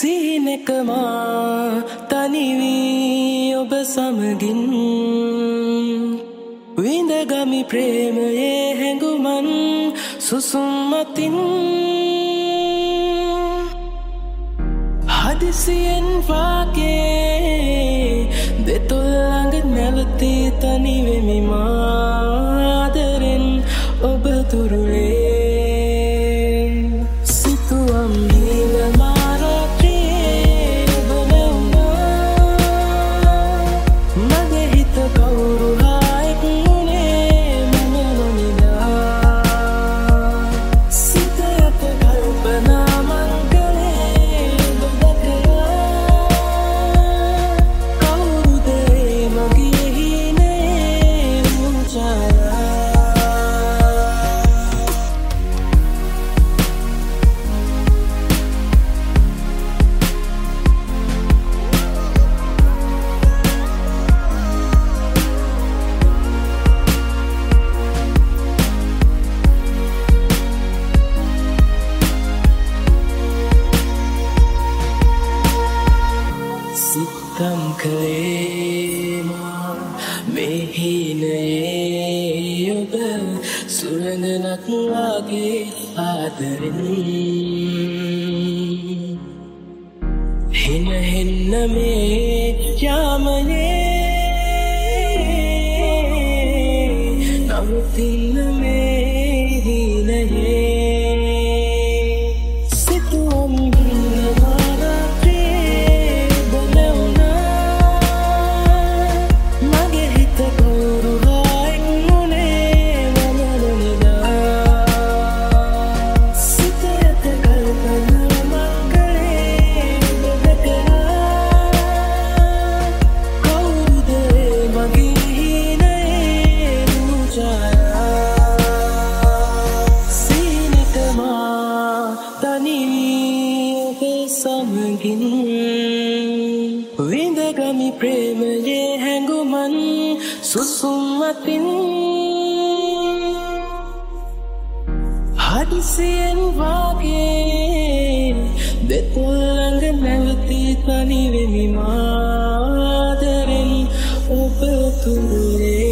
සීනෙකමා තනිවී ඔබ සමගින් විඳගමි ප්‍රේමයේ හැඟුමන් සුසුම් අතින් හදිසියෙන් වාගේ දෙතොල් ළඟ නැවතී තනිවෙමි මාදරෙන් ඔබ තුරුලේ සිතම් කලේමා මෙහිනයේ ඔබ සුරඟනක් වගේ ආදරෙන් හෙන හෙන්න මේ යාමයේ නමුතින්න මේ හිනයේ සමගින් විඳගමි ප්‍රේමයේ හැඟුමන් සුසුම් අතින් හදිසියෙන් වාගේ දෙතොල් ළඟ නැවතී තනිවෙමි මාදරෙන් ඔබ තුරුලේ